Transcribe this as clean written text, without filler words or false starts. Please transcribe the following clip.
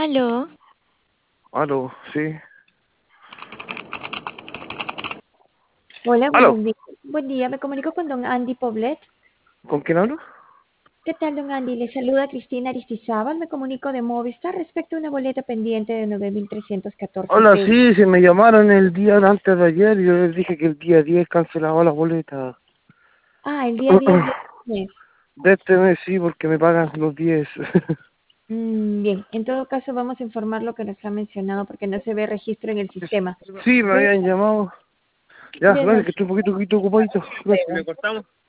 Aló, Aló, sí. Hola, Aló, buenos días. Buen día, me comunico con don Andy Poblet. ¿con quién hablo? ¿Qué tal, don Andy? Le saluda Cristina Aristizábal. Me comunico de Movistar respecto a una boleta pendiente de 9.314 Hola, pesos. sí, se me llamaron el día antes de ayer y yo les dije que el día 10 cancelaba la boleta. Ah, el día 10 de este mes. De este mes sí, porque me pagan los 10. Bien, en todo caso vamos a informar lo que nos ha mencionado porque no se ve registro en el sistema. Sí, me De, habían llamado. Ya, de gracias, los, que estoy un poquito ocupadito. Gracias.